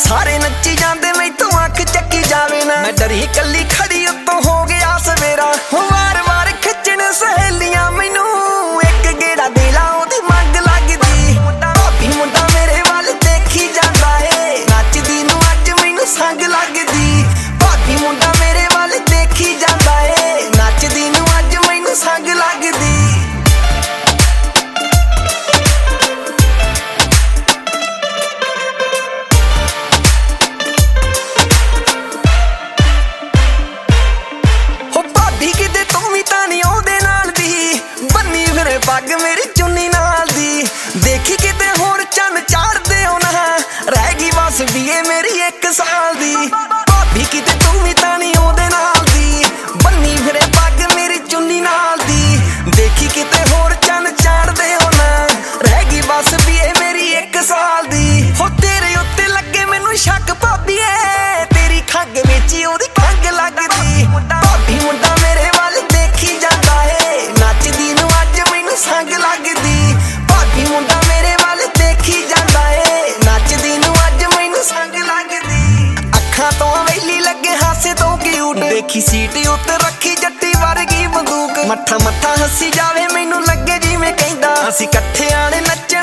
सारे नच्ची जांदे मैथों अख चक्की जावे ना। मैं डरी कली खड़ी उत्तों हो गया सवेरा। वार वार खिच्चण सहेलियां मैनू एक गेड़ा दे ला ओदी मंग लगदी। भाभी मुंडा मेरे वाल देखी जांदा है नचदी नू अज मैनू संग लगदी। भाभी मुंडा मेरे वाल देखी जांदा है नचदी नू अज मैनू संग लगदी। पग मेरी चुन्नी नाल दी देखी किते होर चन चाड़दे हो ना। रह गई बस बीए मेरी 1 साल दी। भाभी किते तू भी तां नहीं ओदे नाल दी बन्नी फिरे पग मेरी चुन्नी नाल दी। देखी किते होर चन चाड़दे हो ना। रह गई बस बीए मेरी 1 साल दी। हो तेरे उत्ते लगे मैनू शक भाभीए तेरी खंग विच ओदी खंग लगदी। भाभी मुंडा मेरे वाल देखी जांदा है नचदी नू संग लगदी। भाभी मुंडा मेरे वाल देखी जांदा है नचदी नू अज मैनू संग लगदी। अखां तो वेली लगे हासे तो क्यूट देखी सीट उत्ते रखी जट्टी वर्गी बंदूक। मत्था मत्था हसी जावे मैनू लगे जिवें कहंदा असीं इकट्ठे आने नच